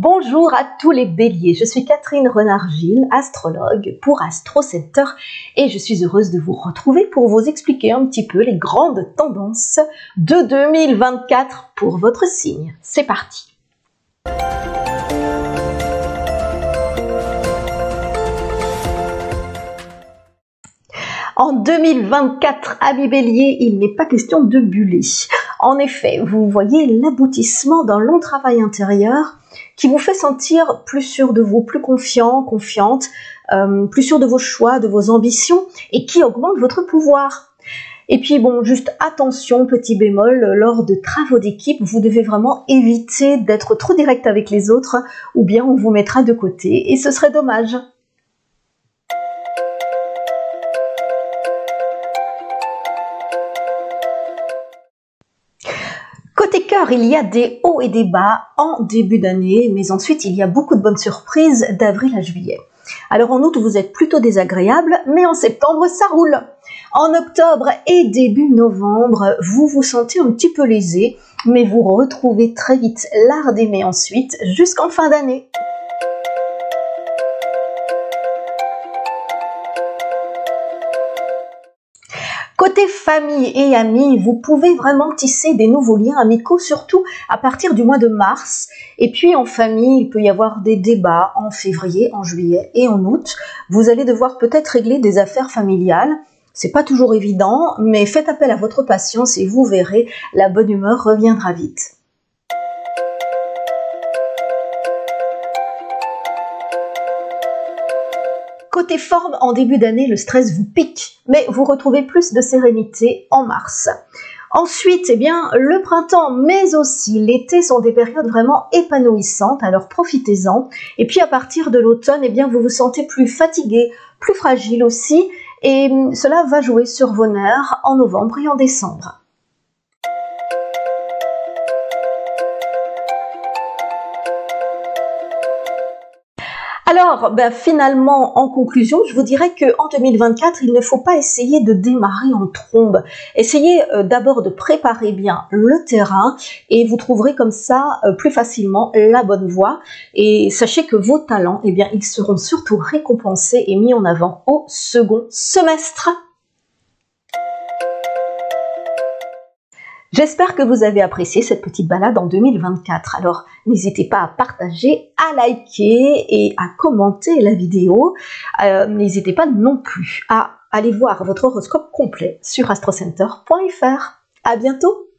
Bonjour à tous les béliers, je suis Catherine Renard-Gilles, astrologue pour Astro Center et je suis heureuse de vous retrouver pour vous expliquer un petit peu les grandes tendances de 2024 pour votre signe. C'est parti! En 2024, amis bélier, il n'est pas question de buller. En effet, vous voyez l'aboutissement d'un long travail intérieur qui vous fait sentir plus sûr de vous, plus confiant, confiante, plus sûr de vos choix, de vos ambitions et qui augmente votre pouvoir. Et puis bon, juste attention, petit bémol, lors de travaux d'équipe, vous devez vraiment éviter d'être trop direct avec les autres ou bien on vous mettra de côté et ce serait dommage. Côté cœur, il y a des hauts et des bas en début d'année, mais ensuite il y a beaucoup de bonnes surprises d'avril à juillet. Alors en août, vous êtes plutôt désagréable, mais en septembre, ça roule. En octobre et début novembre, vous vous sentez un petit peu lésé, mais vous retrouvez très vite l'art d'aimer ensuite, jusqu'en fin d'année. Côté famille et amis, vous pouvez vraiment tisser des nouveaux liens amicaux, surtout à partir du mois de mars. Et puis en famille, il peut y avoir des débats en février, en juillet et en août. Vous allez devoir peut-être régler des affaires familiales. C'est pas toujours évident, mais faites appel à votre patience et vous verrez, la bonne humeur reviendra vite. Côté forme, en début d'année, le stress vous pique, mais vous retrouvez plus de sérénité en mars. Ensuite, le printemps, mais aussi l'été sont des périodes vraiment épanouissantes, alors profitez-en. Et puis à partir de l'automne, vous vous sentez plus fatigué, plus fragile aussi, et cela va jouer sur vos nerfs en novembre et en décembre. Alors, finalement, en conclusion, je vous dirais qu'en 2024, il ne faut pas essayer de démarrer en trombe. Essayez d'abord de préparer bien le terrain et vous trouverez comme ça plus facilement la bonne voie. Et sachez que vos talents, ils seront surtout récompensés et mis en avant au second semestre. J'espère que vous avez apprécié cette petite balade en 2024. Alors, n'hésitez pas à partager, à liker et à commenter la vidéo. N'hésitez pas non plus à aller voir votre horoscope complet sur astrocenter.fr. À bientôt!